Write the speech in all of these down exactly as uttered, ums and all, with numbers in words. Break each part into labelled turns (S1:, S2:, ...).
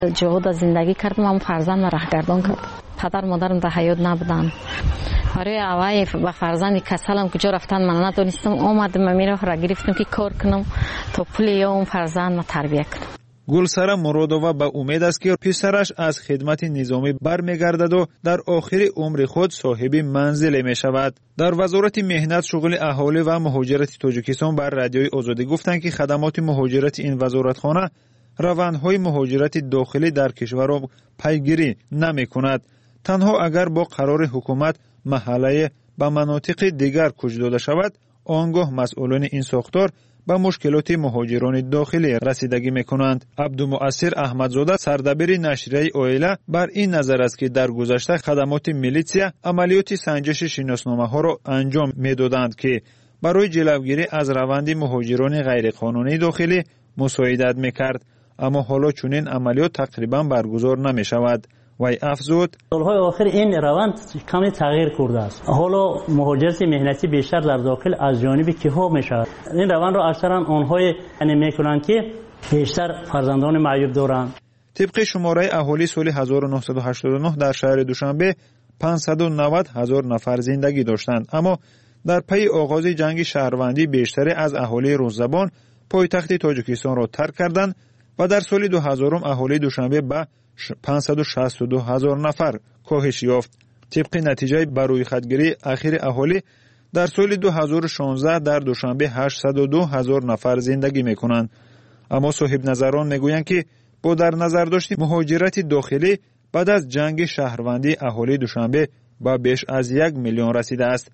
S1: جهود زندگی کردم، اما فرزند را گردان کردم. پدر مادرم در حیات نبودن. برای اوای با فرزند کسلم کجا رفتن من ندونستم. اومدم میرا را گرفتم که کار کنم تا پول یا اون فرزند ما تربیت کنم.
S2: گلسره مرادова به امید است که پسرش از خدمت نظامی برمیگردد و در آخر عمر خود صاحب منزل می شود. در وزارت مهنت، شغل اهالی و مهاجرت تاجیکستان بر رادیوی آزادی گفتند که خدمات مهاجرت این وزارتخانه روندهای مهاجرت داخلی در کشور را پیگیری نمی کند. تنها اگر با قرار حکومت محله به مناطق دیگر کوچ داده شود، آنگاه مسئولان این ساختار به مشکلات مهاجران داخلی رسیدگی میکنند. عبدالمؤثر احمدزاده سردبیر نشریه اویلا بر این نظر است که در گذشته خدمات میلیسیا عملیات سنجش شناسنامه ها را انجام میدادند که برای جلوگیری از روند مهاجران غیرقانونی داخلی مساعدت میکرد، اما حالا چنین عملیات تقریبا برگزار نمی شود. وی افزود:
S3: سالهای آخر این روند کمی تغییر کرده است. حالا مهاجرت مهنتی بیشتر در داخل از جانب کیها می شود. این روند را اکثرا آنهای یعنی میکنند که بیشتر فرزندان معیوب دارند.
S2: طبق شماره اهالی سال هزار و نهصد و هشتاد و نه در شهر دوشنبه پانصد و نود هزار نفر زندگی داشتند، اما در پی آغاز جنگ شهروندی بیشتر از اهالی روززبان پایتخت تاجیکستان را ترک کردند و در سال دو هزار اهالی دوشنبه به پانصد و شصت و دو هزار نفر کاهش یافت. طبق نتیجه بروی خودگیری اخیر اهالی در سال دو هزار و شانزده در دوشنبه هشتصد و دو هزار نفر زندگی میکنند، اما صاحب نظران میگویند که با در نظر داشت مهاجرت داخلی بعد از جنگ شهروندی اهالی دوشنبه به بیش از یک میلیون رسیده است.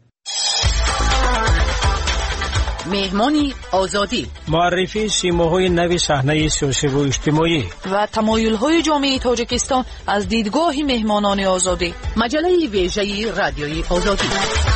S4: مهمانی آزادی،
S5: معرفی شیماهای نو صحنه سیاسی و اجتماعی
S4: و تمایل‌های جامعه تاجیکستان از دیدگاه مهمانان آزادی. مجله ویژه رادیوی آزادی.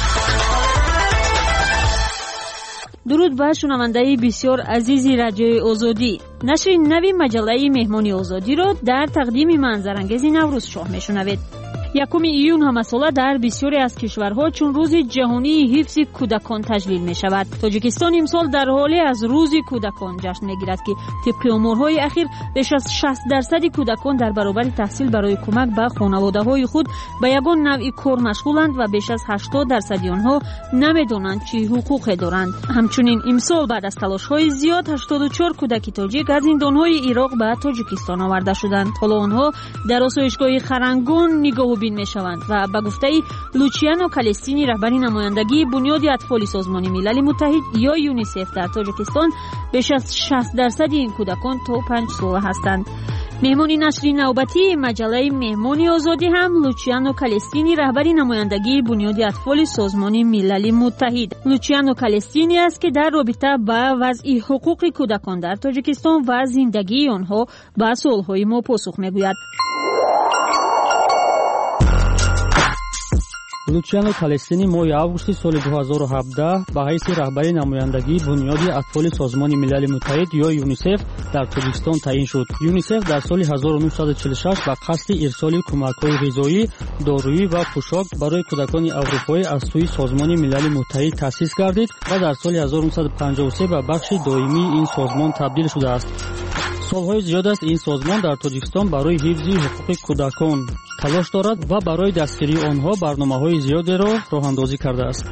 S6: درود بر شنونده بسیار عزیز رادیوی آزادی. نشر نوی مجله مهمانی آزادی را در تقدیم منظرانگیز نوروز شاه میشنوید. یکم ایون همساله در بسیاری از کشورها چون روز جهانی حفظ کودکان تجلیل می شود. تاجیکستان امسال در حالی از روز کودکان جشن می گیرد که طبق امورهای اخیر بیش از شصت درصد کودکان در برابر تحصیل برای کمک به خانواده های خود به یگان نوع کار مشغولند و بیش از هشتاد درصد آنها نمیدانند چه حقوقی دارند. همچنین امسال بعد از تلاش های زیاد هشتاد و چهار کودک تاجیک از زندانهای عراق به تاجیکستان آورده شدند. حالا آنها در آسایشگاه خرنگون نگاه بین می شوند و به گفته لوچیانو کالستینی رهبر نمایندگی بنیاد اطفال سازمان ملل متحد یا یونیسف در تاجیکستان بیش از شصت درصد این کودکان تا پنج ساله هستند. مهمانی نشری نوبتی مجله مهمانی آزادی هم لوچیانو کالستینی رهبر نمایندگی بنیاد اطفال سازمان ملل متحد لوچیانو کالستینی است که در رابطه با وضع حقوق کودکان در تاجیکستان و زندگی آنها به سوالهای ما پاسخ میگوید.
S7: لوچیانو کالستینی ماه августи соли ду ҳазору ҳабдаҳ ба ҳайси раҳбари намояндагии бунёди атфоли созмони милали муттаҳид ё юнисеф дар тоҷикистон таъин шуд. юнисеф дар соли ҳазору нӯҳсаду чилу шаш ба қасди ирсоли кӯмакҳои ғизоӣ, дорӯӣ ва пӯшок барои кӯдакони аврупоӣ аз сӯи созмони милали муттаҳид таъсис гардид ва дар соли ҳазору нӯҳсаду панҷоҳу се ба бахши доимии ин созмон табдил шудааст. солҳои зиёд аст ин созмон дар тоҷикистон барои ҳифзи ҳуқуқи кӯдакон талош дорад ва барои дастгирии онҳо барномаҳои зиёдеро роҳандозӣ кардааст.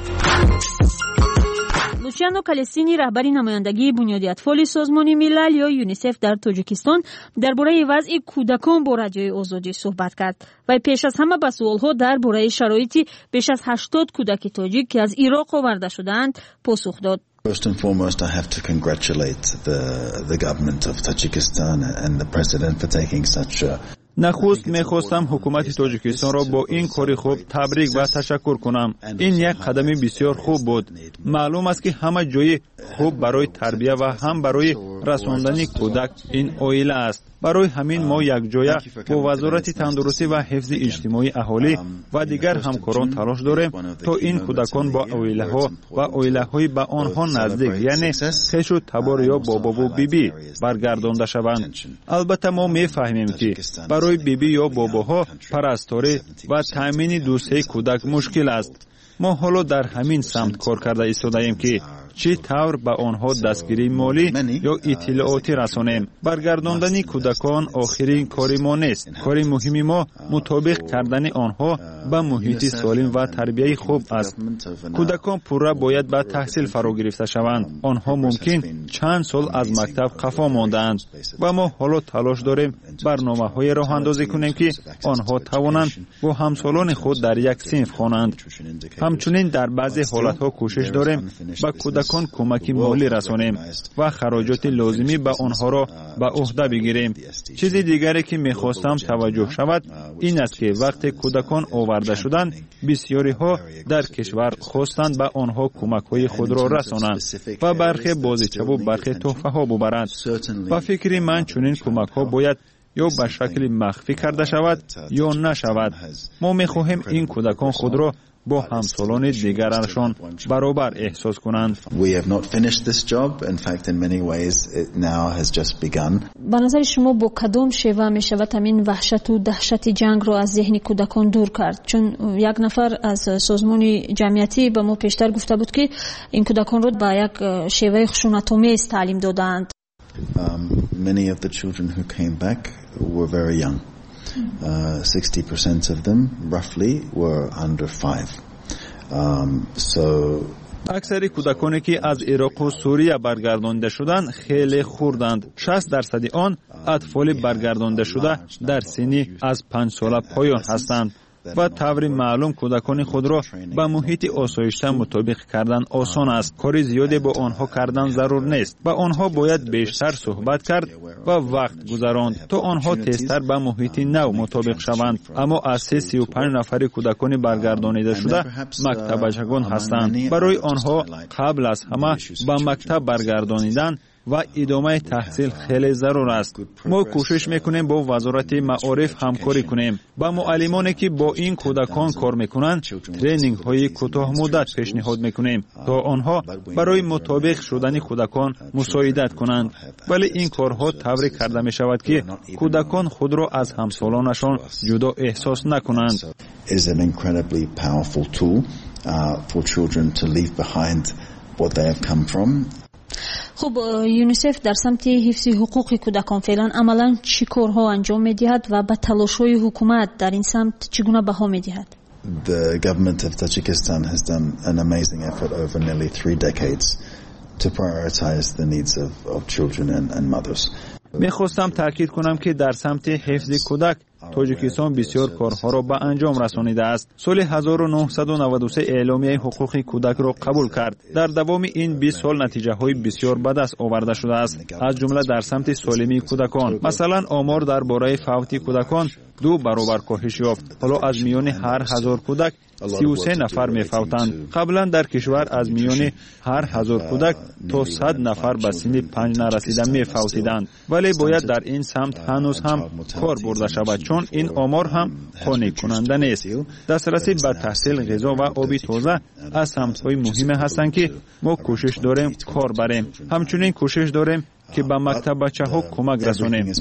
S6: лучиано калестини раҳбари намояндагии бунёди атфоли созмони милал ё юнисеф дар тоҷикистон дар бораи вазъи кӯдакон бо радиои озодӣ суҳбат кард. вай пеш аз ҳама ба суолҳо дар бораи шароити беш аз ҳаштод кӯдаки тоҷик ки аз ироқ оварда шудаанд посух дод.
S8: First and foremost, I have to congratulate the, the government of Tajikistan and the president for taking such a
S2: نخست میخواستم حکومت تاجیکستان را با این کار خوب تبریک و تشکر کنم. این یک قدم بسیار خوب بود. معلوم است که همه جای خوب برای تربیت و هم برای رساندن کودک این عائله است. برای همین ما یک جای با وزارت تندرستی و حفظ اجتماعی اهالی و دیگر همکاران تلاش داریم تا این کودکان با عائله ها و عائله های به آنها نزدیک یعنی خویش و تبار یا بابا و بیبی برگردانده شوند. البته ما میفهمیم که برای بیبی یا باباها پرستاری و تامین دوستی کودک مشکل است. ما حالا در همین سمت کار کرده ایستاده‌ایم که چی طور به آنها دستگیری مالی یا اطلاعاتی رسانیم. برگرداندن کودکان آخرین کاری ما نیست. کاری مهمی ما مطابق کردن آنها به محیط سالم و تربیت خوب است. کودکان پورا باید به تحصیل فرا گرفته شوند. آنها ممکن چند سال از مکتب خفا ماندند و ما حالا تلاش داریم برنامه‌های راه اندازی کنیم که آنها توانند با همسالان خود در یک صنف خوانند. همچنین در بعضی حالت‌ها کوشش داریم به کودکان کمک مالی رسانیم و خراجات لازمی به آنها را به عهده بگیریم. چیز دیگری که می‌خواستم توجه شود این است که وقتی کودکان آورده شدند بسیاری ها در کشور خواستند به آنها کمک‌های خود را رسانند و برخی بازیچه و برخی تحفه ها ببرند. و فکری من چنین کمک ها باید یا به شکل مخفی کرده شود یا نشود. ما می‌خواهیم این کودکان خود را با همسالان دیگرشان برابر احساس کنند.
S8: We have not finished this job. In fact, in many ways, it now has just begun.
S6: به نظر شما با کدام شیوه می شود همین وحشت و دهشت جنگ را از ذهن کودکان دور کرد؟ چون یک نفر از سازمان جمعیتی به ما پیشتر گفته بود که این کودکان را به یک شیوه خشونت‌آمیز تعلیم دادند.
S8: Um, many of the children who came back were very young. Uh, sixty percent of them, roughly, were under five. Um, so
S2: اکثر کودکانی که از عراق و سوریه برگردانده شدند خیلی خوردند. شصت درصد آن اطفال برگردانده شده در سنی از پنج ساله پایان هستند و طور معلوم کودکان خود را به محیط آسایشته مطابق کردن آسان است. کاری زیادی با آنها کردن ضرور نیست. با آنها باید بیشتر صحبت کرد و وقت گذراند تا آنها تیزتر به محیط نو مطابق شوند. اما از سی و پنج نفر کودکان برگردانیده شده مکتبچگان هستند. برای آنها قبل از همه به مکتب برگردانیدن و ادامه تحصیل خیلی ضرور است. ما کوشش میکنیم با وزارت معارف همکاری کنیم. با معلمانی که با این کودکان کار میکنند ترینینگ های کوتاه مدت پیشنهاد میکنیم تا آنها برای مطابق شدن کودکان مساعدت کنند. ولی این کارها طوری کرده می شود که کودکان خود را از همسالانشان جدا احساس نکنند.
S8: is an incredibly powerful tool uh, for children to leave behind what they have come from.
S6: خب یونیسف در سمت حفظ حقوق کودکان فعلا عملا چی کارها انجام می‌دهد و به تلاش‌های حکومت در این سمت چگونه بها می‌دهد؟
S8: The government of Tajikistan has done an amazing effort over nearly three decades to prioritize the needs of, of children and, and mothers.
S2: میخواستم تاکید کنم که در سمت حفظ کودک تاجیکستان بسیار کارها را به انجام رسانیده است. سال هزار و نهصد و نود و سه اعلامیه حقوق کودک را قبول کرد. در دوام این بیست سال نتیجه های بسیار به دست آورده شده است، از جمله در سمت سالمی کودکان. مثلا آمار درباره فوت کودکان دو برابر کاهش یافت. حالا از میان هر هزار کودک سی و سه نفر میفوتند. قبلا در کشور از میان هر هزار کودک تا صد نفر به سن پنج نرسیده میفوتیدند. ولی باید در این سمت هنوز هم کار برده شود، چون این آمار هم قانع کننده نیست. دسترسی به تحصیل، غذا و آب تازه از سمت‌های مهم هستند که ما کوشش داریم کار بریم. همچنین کوشش داریم که به مکتب بچه‌ها کمک رسانیم.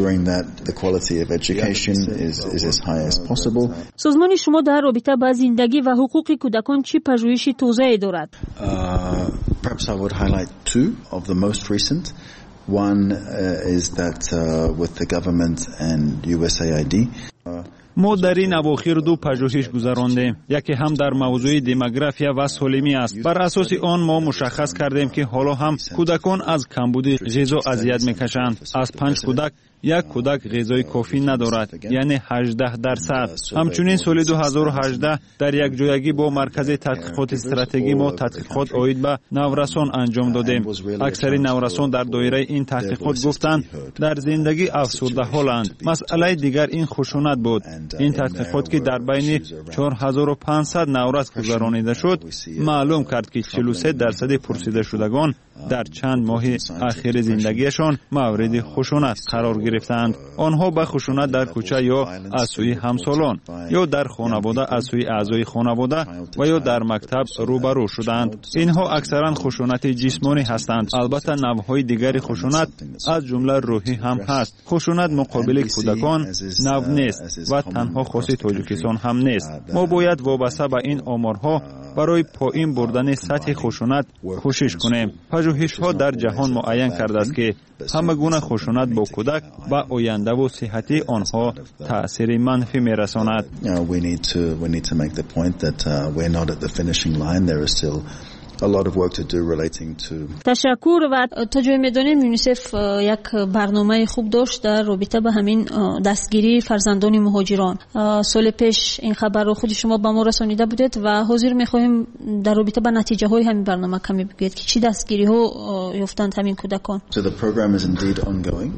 S6: سازمان شما در رابطه با زندگی و حقوق کودکان چه پژوهش توسعه دارد؟
S8: Perhaps I would highlight two of the most recent. One uh, is that uh, with the government and U S A I D.
S2: ما در این اواخر دو پژوهش گذراندیم. یکی هم در موضوع دموگرافیا و سالمی است. بر اساس آن ما مشخص کردیم که حالا هم کودکان از کمبود غذا اذیت میکشند. از پنج کودک یک کودک غذای کافی ندارد، یعنی هجده درصد. همچنین سال دو هزار و هجده در یک جایگی با مرکز تحقیقات استراتژی ما تحقیقات عاید به نورسان انجام دادیم. اکثر نورسان در دایره این تحقیقات گفتند در زندگی افسرده حالند. مسئله دیگر این خشونت بود. این تحقیقات که در بین چهار هزار و پانصد نورس گذرانیده شد معلوم کرد که چهل و سه درصد پرسیده شدگان در چند ماه اخیر زندگیشان مورد خشونت قرار گرفتند. آنها به خشونت در کوچه یا از سوی همسالان یا در خانواده از سوی اعضای خانواده و یا در مکتب روبرو شدند. اینها اکثرا خشونت جسمانی هستند. البته نوع‌های دیگر خشونت از جمله روحی هم هست. خشونت مقابل کودکان نو نیست و تنها خاص تاجیکستان هم نیست. ما باید وابسته به این آمارها برای پایین بردن سطح خشونت کوشش کنیم. پژوهش‌ها در جهان معین کرده است که همه گونه خشونت با کودک به آینده و صحتی آنها تأثیر منفی می‌رساند.
S8: We need to we need to make the point that uh, we're not at the finishing line. There is still a lot of work to do relating to.
S6: تشکر. و تا جای میدانیم یونیسف یک برنامه خوب داشت در رابطه با همین دستگیری فرزندان مهاجران. سال پیش این خبر رو خود شما به ما رسانیده بودید و حضور می‌خواهیم در رابطه با نتیجه های همین برنامه کمی بگویید که چی دستگیری ها یافتند همین کودکان.
S8: So the program is indeed ongoing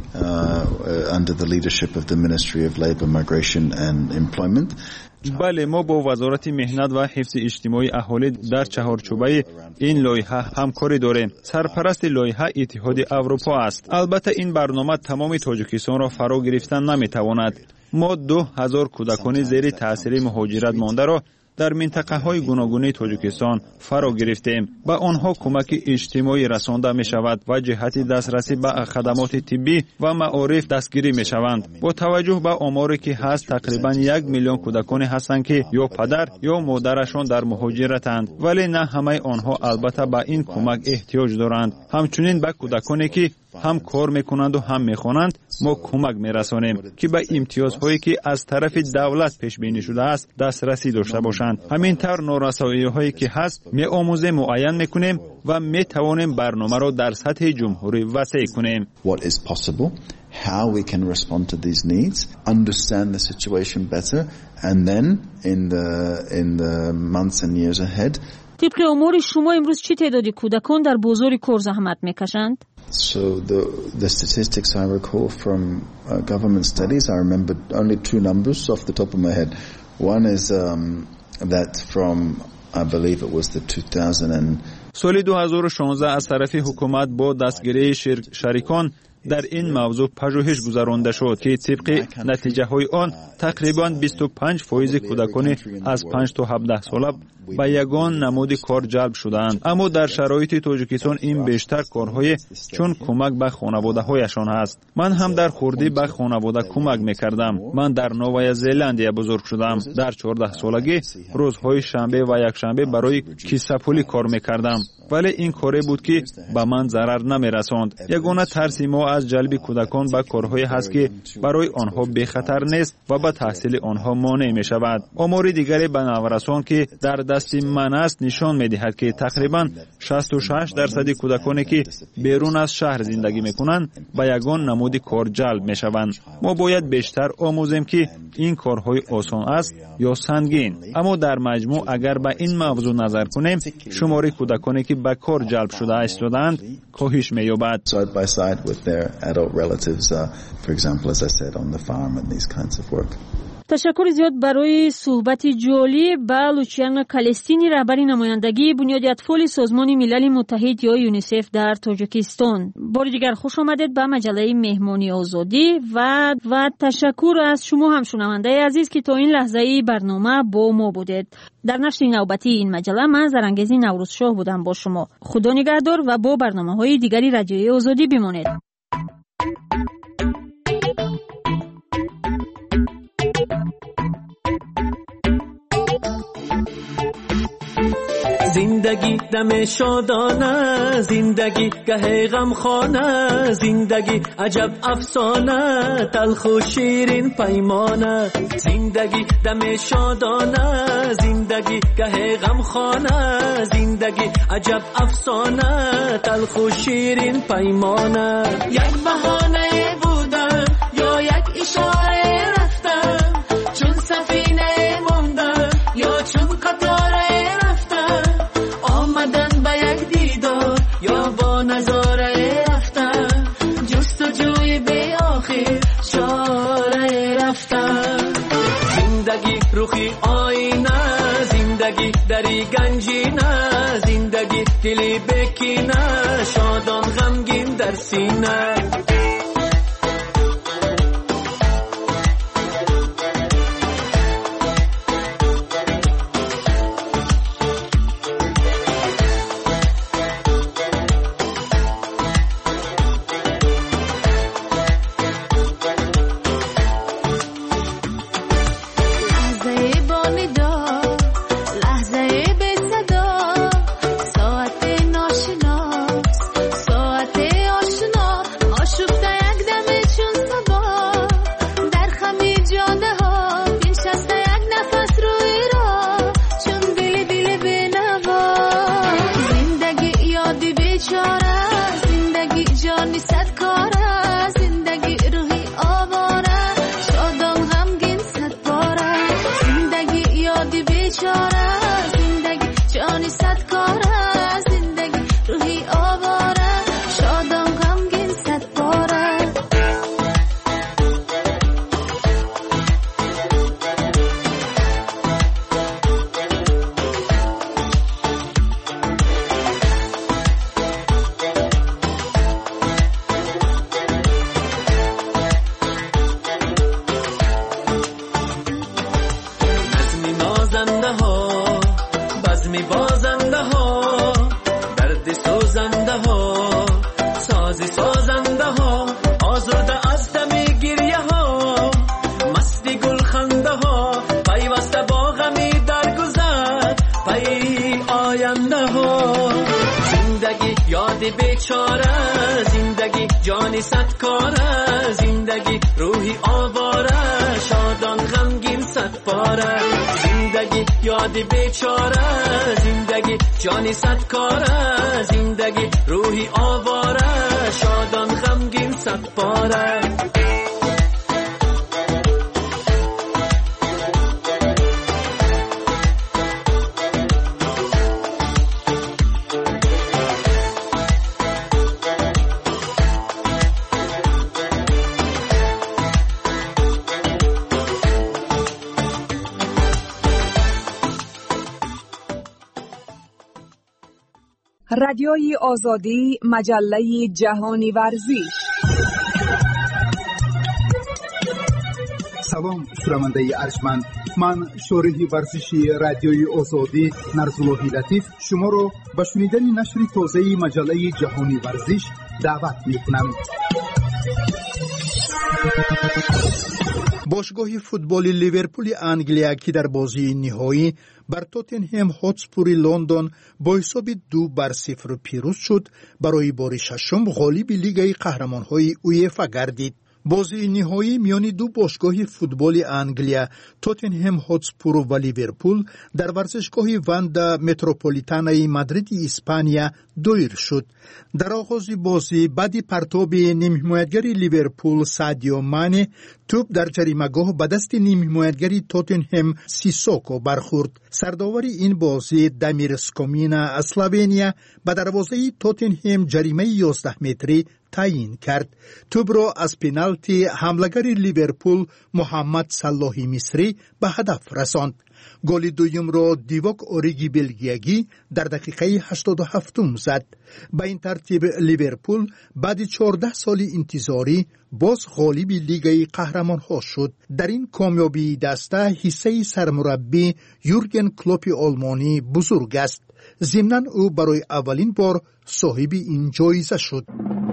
S8: uh, under the leadership of the Ministry of Labour, Migration and Employment.
S2: بله، ما با وزارت مهنت و حفظ اجتماعی اهالی در چهارچوبه این لایحه همکاری داریم. سرپرست لایحه اتحاد اروپا است. البته این برنامه تمام تاجیکستان را فرا گرفتن نمیتواند. ما دو هزار کودکان زیر تاثیر مهاجرت مانده را در منطقه های گوناگون تاجیکستان فرا گرفتیم. با آنها کمک اجتماعی رسانده می شود و جهت دسترسی به خدمات طبی و معارف دستگیری می شوند. با توجه به آماری که هست، تقریبا یک میلیون کودکانی هستند که یا پدر یا مادرشان در مهاجرتند، ولی نه همه آنها البته به این کمک احتیاج دارند. همچنین به کودکانی که هم کار میکنند و هم میخوانند ما کمک میرسانیم که به امتیازهایی که از طرف دولت پیش بینی شده است دسترسی داشته باشند. همینطور نارسایی‌هایی که هست میآموزیم، معین میکنیم و میتوانیم برنامه را در سطح جمهوری وسیع کنیم.
S8: What is possible, how we can respond to these needs, understand the situation better, and then in the in the months and years ahead.
S6: طبق امور شما امروز چی تعدادی کودکان در بازار کار زحمت میکشند؟
S8: So the the statistics I recall from uh, government studies, I remember only two numbers off the top of my head. One is um, that from I believe it was the two thousand.
S2: سال دو هزار و شانزده از طرف حکومت با دستگیری شریکان در این موضوع پژوهش گذرانده شد که طبق نتیجه های آن تقریباً بیست و پنج درصد کودکان از پنج تا هفده ساله به یگان نمود کار جلب شدند. اما در شرایط تاجیکستان این بیشتر کارهای چون کمک به خانواده هایشان است. من هم در خوردی به خانواده کمک میکردم. من در نوآ زلندیا بزرگ شدم. در چهارده سالگی روزهای شنبه و یک شنبه برای کیسه پولی کار میکردم، ولی این کاری بود که به من ضرر نمیرساند. یگانه ترس ما از جلب کودکان به کارهایی هست که برای آنها بی خطر نیست و به تحصیل آنها مانع می شود. آمار دیگری به نورسان که در دست من است نشان می دهد که تقریبا شصت و شش درصد کودکانی که بیرون از شهر زندگی می کنند به یگان نمود کار جلب می شوند. ما باید بیشتر آموزیم که این کارهای آسان است یا سنگین، اما در مجموع اگر به این موضوع نظر کنیم شمار کودکانی که به کار جلب شده ایستادند کاهش می‌یابد.
S8: Side by side with their adult relatives, uh, for example, as I said, on the farm and these kinds of work.
S6: تشکر زیاد برای صحبت جالب با لوچیان کالستینی، رهبر نمایندگی بنیاد اطفال سازمان ملل متحد یا یونیسف در تاجیکستان. بار دیگر خوش آمدید به مجله مهمانی آزادی و و تشکر از شما هم شنونده عزیز که تا این لحظه برنامه با ما بودید. در نشر نوبتی این مجله من زرنگزی نوروزشاه بودم با شما. خدا نگهدار و با برنامه‌های دیگری رادیوی آزادی بمانید.
S9: زندگی دم شادانه، زندگی گه غمخانه، زندگی عجب افسانه، تلخ و شیرین پیمانه. زندگی دم شادانه، زندگی گه غمخانه، زندگی عجب افسانه، تلخ و شیرین پیمانه. یک بهانه بودن یا یک اشاره رفتن، چون سفینه موندن یا چون قطاره یا با نظاره رفتن، جستجوی بی آخر چاره رفتن. زندگی روخی آینه، زندگی دری گنجینه، زندگی دلی بکینه، شادان غمگین در سینه.
S10: لحظه
S9: یاد بیچاره، زندگی جان صد کاره، زندگی روحی آواره، شادان غمگین صد پاره. زندگی یاد بیچاره، زندگی جان صد کاره، زندگی روحی آواره، شادان غمگین صد پاره.
S10: رادیوی آزادی، مجله جهانی ورزش.
S11: سلام شنونده ارجمند، من شارح ورزشی رادیوی آزادی نرزاللهی لطیف شما را به شنیدن نشر تازه مجله جهانی ورزش دعوت می‌کنم. باشگاه فوتبال لیورپول انگلیا که در بازی نهایی بر توتنهم هاتسپور لندن با حساب دو بر صفر پیروز شد، برای بار ششم غالب لیگ قهرمان‌های اویفا گردید. بازی نهایی میان دو باشگاه فوتبال انگلیا توتنهم هاتسپور و لیورپول در ورزشگاه واندا متروپولیتانای مادرید اسپانیا دایر شد. در آغاز بازی بعد پرتاب نیم حمایتگر لیورپول سادیو مانه توپ در جریمه‌گاه به دست نیم حمایتگر توتنهم سیسوکو برخورد. سرداور این بازی دامیر سکومینا از اسلوونیا به دروازه توتنهم جریمه یازده متری تعیین کرد. توپ را از پنالتی حمله‌گر لیورپول محمد صلاح مصری به هدف رساند. گل دوم را دیوک اوریگی بلگیایی در دقیقه هشتاد و هفت زد. به این ترتیب لیورپول بعد چهارده سال انتظاری باز غالب لیگ قهرمان‌ها شد. در این کامیابی دسته حصه سرمربی یورگن کلوپ آلمانی بزرگ است. ضمناً او برای اولین بار صاحب این جایزه شد.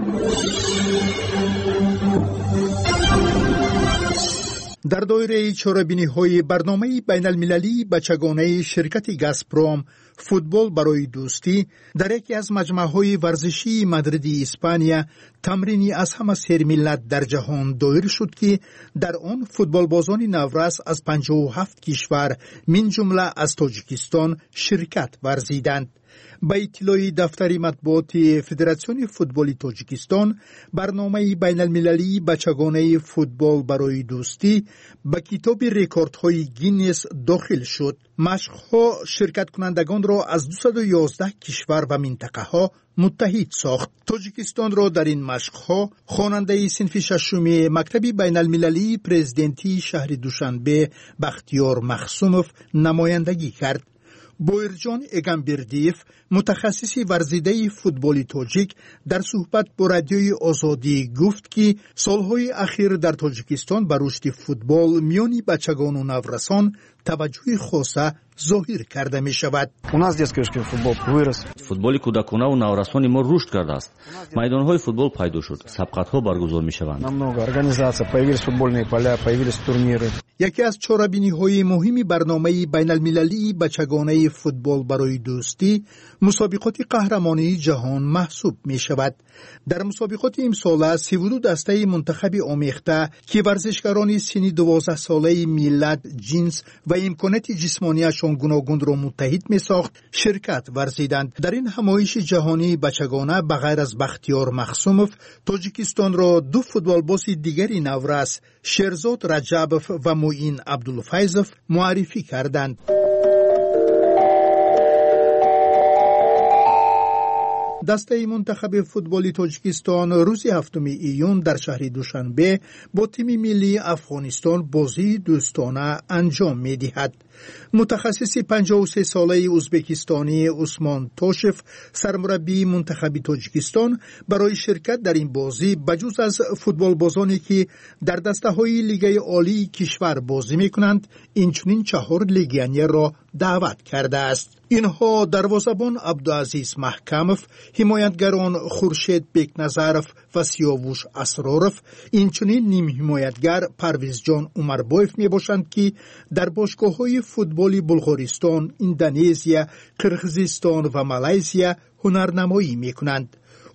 S11: در دایره چهاربینی‌های برنامه بین المللی بچگانه شرکت گازپروم فوتبال برای دوستی در یکی از مجمع‌های ورزشی مادرید اسپانیا تمرینی از همه سیر ملت در جهان دایر شد که در آن فوتبال بازان نورس از پنجاه و هفت کشور من جمله از تاجیکستان شرکت ورزیدند. با اطلاع دفتر مطبوعات فدراسیون فوتبال تاجیکستان، برنامه بین المللی بچگانه فوتبال برای دوستی به کتاب رکوردهای گینس داخل شد. مشق‌ها شرکت کنندگان را از دویست و یازده کشور و منطقه ها متحد ساخت. تاجیکستان را در این مشق‌ها خواننده صنف ششم مکتب بین المللی پرزیدنتی شهر دوشنبه بختیار مخصوموف نمایندگی کرد. بویرجان اگمبردیف متخصص ورزیده فوتبال تاجیک در صحبت با رادیوی آزادی گفت که سالهای اخیر در تاجیکستان به رشد فوتبال میان بچگان و نورسان توجه خاصه ظاهر کرده می شود.
S12: فوتبال کودکانه و نورسان ما رشد کرده است. میدانهای فوتبال پیدا شد. سبقت‌ها برگزار می شوند.
S11: یکی از چهاربینی‌های مهم برنامه بین المللی بچگانه فوتبال برای دوستی مسابقات قهرمانی جهان محسوب می شود. در مسابقات امسال سی و دو دسته منتخب آمیخته که ورزشکاران سنی دوازده ساله ملت، جنس و امکانات جسمانیشان گوناگون را متحد می ساخت شرکت ورزیدند. در این همایش جهانی بچگانه بغیر از بختیار مخصوموف، تاجیکستان را دو فوتبالباز دیگری نورس شیرزاد رجبوف و معین عبدالفیضوف معرفی کردند. دسته منتخب فوتبال تاجیکستان روز هفتم ایون در شهر دوشنبه با تیم ملی افغانستان بازی دوستانه انجام می دهد. متخصص پنجاه و سه ساله ازبکستانی عثمان توشف سرمربی منتخب تاجیکستان برای شرکت در این بازی بجز از فوتبال بازانی که در دسته های لیگ عالی کشور بازی می کنند اینچنین چهار لیگیونر را دعوت کرده است. اینها دروازه‌بان عبدالعزیز محکموف، حمایتگران خورشید بیکنظروف و سیاووش اسراروف، اینچنین نیم حمایتگر پرویز جان عمربایف می باشند که در باشگاه‌های فوتبال بلغارستان، اندونزیا، قرقیزستان و مالزیا هنرنمایی می کنند.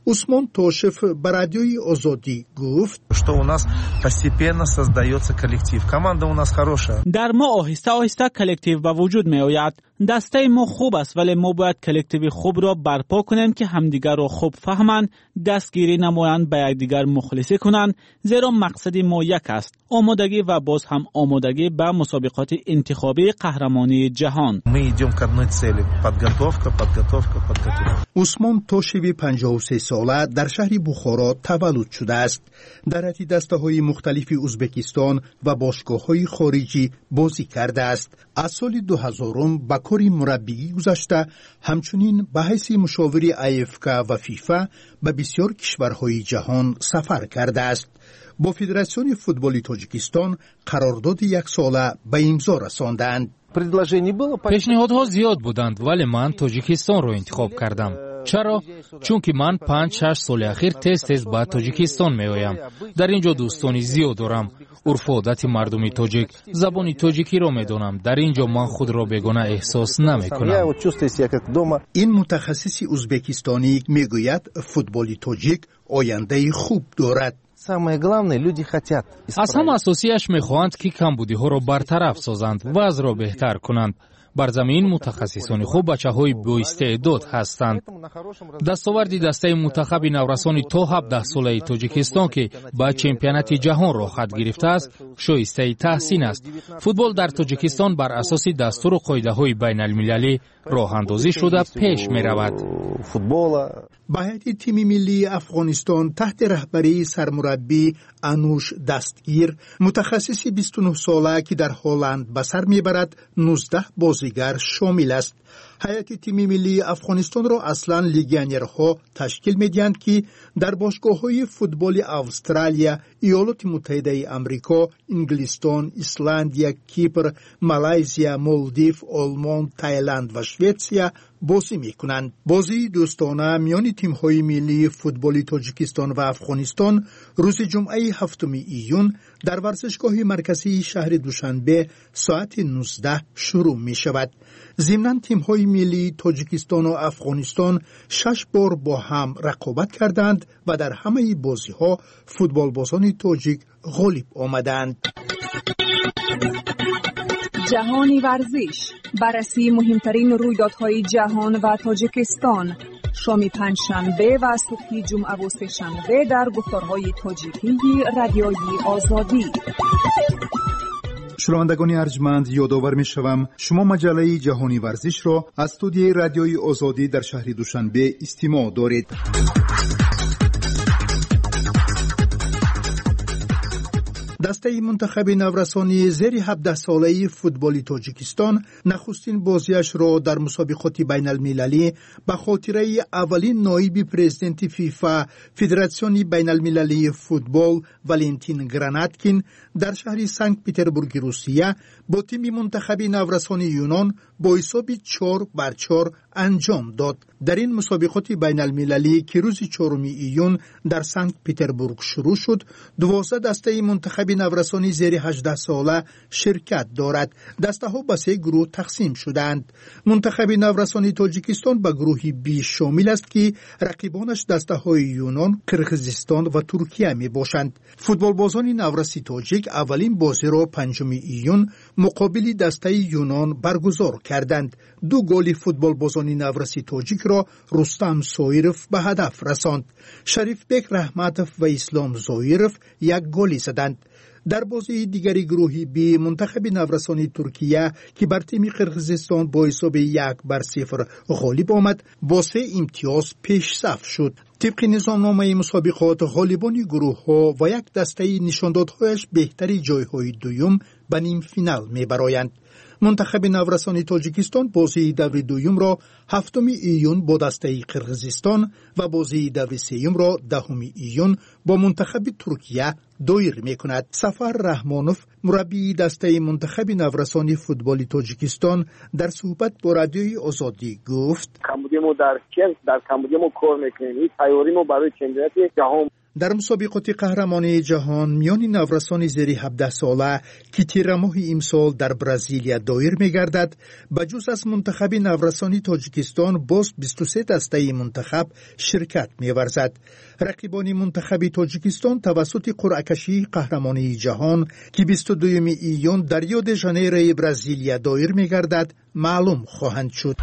S11: عثمان توشف به رادیوی آزادی گفت
S13: что у нас постепенно создается коллектив. Команда у нас хорошая.
S14: در ما آهسته آهسته کلکتیو به وجود می آید. دسته ما خوب است ولی ما باید کلکتیو خوب را برپا کنیم که همدیگر را خوب فهمند، دستگیری نمایند، به یکدیگر مخلصی کنند، زیرا مقصد ما یک است: آمادگی و باز هم آمادگی به مسابقات انتخابی قهرمانی جهان.
S13: Мы идем к одной цели: подготовка, подготовка, подготовка.
S11: عثمان توشوی پنجاه و سه ساله در شهر بخارا تولد شده است. در حتی دسته‌های مختلف ازبکستان و باشگاه‌های خارجی بازی کرده است. از سال دو هزار به کار مربیگی گذشته، همچنین به حیث مشاور ای اف کی و فیفا به بسیار کشورهای جهان سفر کرده است. با فدراسیون فوتبال تاجیکستان قرارداد یک ساله به امضا رساندند.
S15: پیشنهادها زیاد بودند ولی من تاجیکستان را انتخاب کردم. چرا؟ چون که من پنج شش سال اخیر تیز تیز به تاجیکستان می آیم. در اینجا دوستانی زیاد دارم. عرف و عادت مردم تاجیک، زبان تاجیکی را می دانم. در اینجا من خود را بیگانه احساس نمی کنم.
S11: این متخصص ازبکستانی می گوید فوتبال تاجیک آینده خوب دارد.
S15: از هم اساسیش می خواهند که کمبودی ها را برطرف سازند و از را بهتر کنند. بر زمین متخصصان خوب بچه‌های بااستعداد هستند. دستاوردی دسته منتخب نورسان تا هفده ساله تاجیکستان که با چمپیونات جهان را خط گرفته است شایسته تحسین است. فوتبال در تاجیکستان بر اساس دستور و قاعده‌های بین‌المللی راه اندازی شده پیش می‌رود.
S11: به هیئت تیم ملی افغانستان تحت رهبری سرمربی انوش دستگیر، متخصص بیست و نه ساله که در هلند به سر میبرد، نوزده بازیگر شامل است. هیئت تیم ملی افغانستان را اصلا لیگیونرها تشکیل میدهند که در باشگاه‌های فوتبال استرالیا، ایالات متحده آمریکا، انگلستان، ایسلندیا، کیپر، مالزیا، مالدیو، آلمان، تایلند و شویتسیا بازی میکنند. بازی دوستانه میان تیم‌های ملی فوتبال تاجیکستان و افغانستان روز جمعه هفتم ایون در ورزشگاه مرکزی شهر دوشنبه ساعت نوزده شروع می شود. ضمناً تیم‌های ملی تاجیکستان و افغانستان شش بار با هم رقابت کردند و در همه بازی‌ها فوتبالبازان تاجیک غالب آمدند.
S10: جهانی ورزش، بررسی مهمترین رویدادهای جهان و تاجیکستان، شام پنجشنبه و صبح جمعه و سه‌شنبه در گفتارهای تاجیکی رادیوی آزادی.
S11: شنوندگان ارجمند، یادآور می‌شوم شما مجله جهانی ورزش را از استودیوی رادیوی آزادی در شهر دوشنبه استماع دارید. دسته منتخب نورسانی زیر هفده ساله فوتبال تاجیکستان نخستین بازیش را در مسابقات بین المللی به خاطره اولین نایب پرزیدنت فیفا فدراسیون بین المللی فوتبال والنتین گراناتکین در شهر سنت پترزبورگ روسیه با تیم منتخب نورسانی یونان با حساب چهار بر چهار انجام داد. در این مسابقات بین المللی که روز چهارم ایون در سنت پترزبورگ شروع شد، دوازده دسته منتخب نورسانی زیر هجده ساله شرکت دارد. دسته ها به سه گروه تقسیم شدند. منتخب نورسانی تاجیکستان به گروه بی شامل است که رقیبانش دسته های یونان، قرقیزستان و ترکیه می باشند. فوتبال بازان نورسی تاجیک اولین بازی را پنجم ایون مقابل دسته یونان برگزار کردند. دو گل فوتبال بازان نورسی تاجیک را رستم زایرف به هدف رساند. شریف بک رحمتوف و اسلام زایرف یک گل زدند. در بازی دیگری گروهی بی منتخب نورسانی ترکیه که بر تیم قرقیزستان با حساب یک بر صفر غالب آمد با سه امتیاز پیش صف شد. طبق نظامنامه مسابقات غالبان گروه ها و یک دسته نشاندادهایش بهتری جایهای دوم به نیم فینال می برایند. منتخب نورسانی تاجیکستان بازی دور دوم را هفتم ایون با دسته قرقیزستان و بازی دور سوم را دهم ایون با منتخب ترکیه دایر می کند. سفر رحمانوف مربی دسته منتخب نورسانی فوتبال تاجیکستان در صحبت با رادیوی آزادی گفت:
S16: کمبودی ما در کل در کمبودی ما کار میکنیم. این تیاری ما برای چمپیونات جهان
S11: در مسابقات قهرمانی جهان میان نورسان زیر هفده ساله که تیر ماه امسال در برزیلیا دایر می‌گردد، بجز از منتخب نورسانی تاجیکستان باز بیست و سه دسته منتخب شرکت می‌ورزد. رقیبان منتخب تاجیکستان توسط قرعه کشی قهرمانی جهان که بیست و دوم ایون در ریو د ژانیرو برزیلیا دایر می‌گردد معلوم خواهند شد.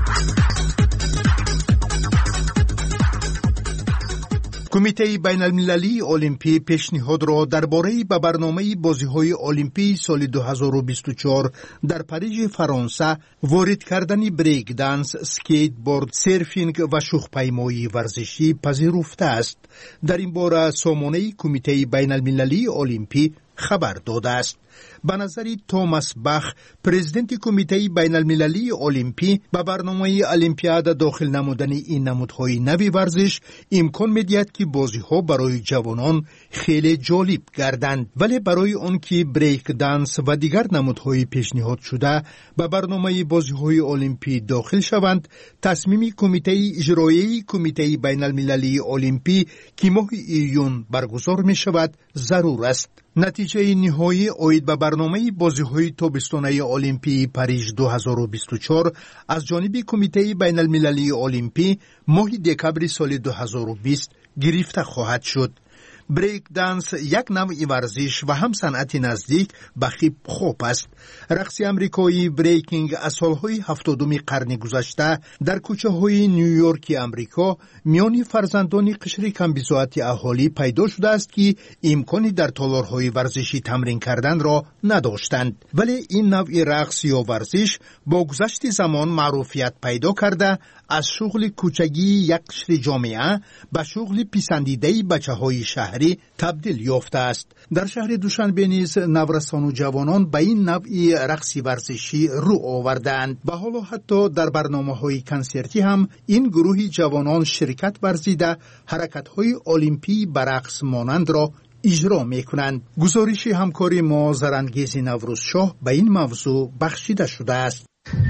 S11: کمیته بین المللی المپی پیشنهاد را درباره به برنامه بازی‌های المپی سال دو هزار و بیست و چهار در پاریژ فرانسه وارد کردن بریک دنس، اسکیت بورد، سرفینگ و شوخ‌پیمایی ورزشی پذیرفته است. در این باره سامانه کمیته بین المللی المپی خبر داده است. به نظر توماس بخ، پرزیدنت کمیته بین المللی المپی، به برنامه المپیاد داخل نمودن این نمودهای نوی ورزش امکان می‌دهد که بازی‌ها برای جوانان خیلی جالب گردند، ولی برای آن که بریک دنس و دیگر نمودهای پیشنهاد شده به برنامه بازی‌های المپی داخل شوند، تصمیم کمیته اجرایی کمیته بین المللی المپی که ماه ایون برگزار می‌شود ضرور است. نتیجه نهایی آید به برنامه بازی‌های تابستانه المپی پاریژ دو هزار و بیست و چهار از جانب کمیته بین المللی المپی ماه دکامبر سال دو هزار و بیست گرفته خواهد شد. بریک دنس یک نوع ورزش و هم صنعت نزدیک به هیپ هاپ است. رقص امریکایی بریکینگ از سالهای هفتادم قرن گذشته در کوچه های نیویورک امریکا میان فرزندان قشر کمبزاعت اهالی پیدا شده است که امکانی در تالارهای ورزشی تمرین کردن را نداشتند، ولی این نوع رقص یا ورزش با گذشت زمان معروفیت پیدا کرده از شغل کوچگی یک قشر جامعه به شغل پسندیده بچه‌های شهری تبدیل یافته است. در شهر دوشنبه نیز نورسان و جوانان به این نوع رقص ورزشی رو آوردند. به حالا حتی در برنامه‌های کنسرتی هم این گروه جوانان شرکت ورزیده حرکت‌های المپی به رقص مانند را اجرا می‌کنند. گزارش همکاری ما زرانگیز نوروز شاه به این موضوع بخشیده شده است.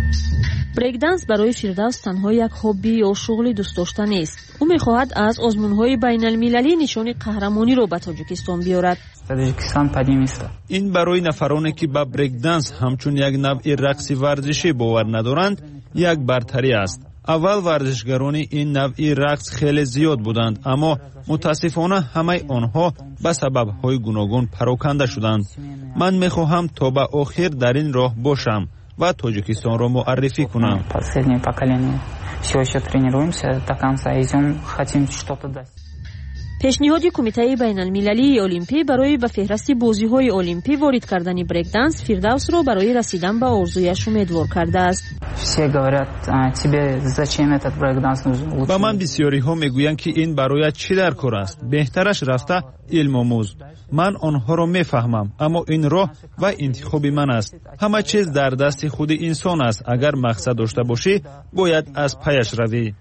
S6: بریک دنس برای فیردوس تنها یک هابی یا شغل دوست داشته نیست. او می‌خواهد از آزمون‌های بین المللی نشان قهرمانی را به تاجیکستان بیارد.
S2: این برای نفرانی که به بریک دنس همچون یک نوع رقص ورزشی باور ندارند یک برتری است. اول ورزشگران این نوع رقص خیلی زیاد بودند، اما متاسفانه همه آنها به سبب‌های گوناگون پراکنده شدند. من می‌خواهم تا به آخر در این راه باشم و تاجیکستان را معرفی کنم.
S6: پیشنهاد کمیته بین المللی المپی برای به فهرست بازی‌های المپی وارد کردن بریک دنس فیردوس را برای رسیدن به آرزویش امیدوار کرده است.
S2: با من بسیاری ها میگویند که این برایت چی در کار است؟ بهترش رفته علم آموز. من آنها را میفهمم، اما این راه و انتخاب من است. همه چیز در دست خود انسان است. اگر مقصد داشته باشی باید از پیش روی.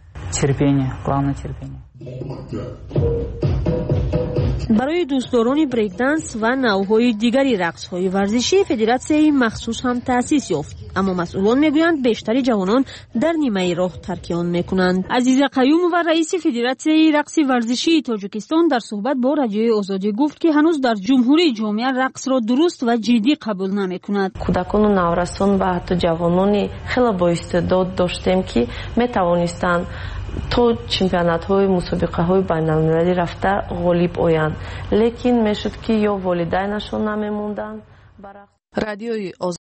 S6: برای دوستداران بریک دنس و نوع‌های دیگری رقص‌های ورزشی فدراسیون مخصوص هم تأسیس یافت، اما مسئولان میگویند بیشتری جوانان در نیمه راه ترک آن میکنند. عزیز قیوم و رئیس فدراسیون رقص ورزشی تاجیکستان در صحبت با رادیوی آزادی گفت که هنوز در جمهوری جامعه رقص را درست و جدی قبول نمیکند.
S16: کودکان و نورسان و حتی جوانانی خیلی با استعداد داشتیم که میتوانستند تو چمپیونات های مسابقه های بین المللی رفته غالب آیند، لیکن میشد که یا والدینشان نمیموندند.
S4: رادیوی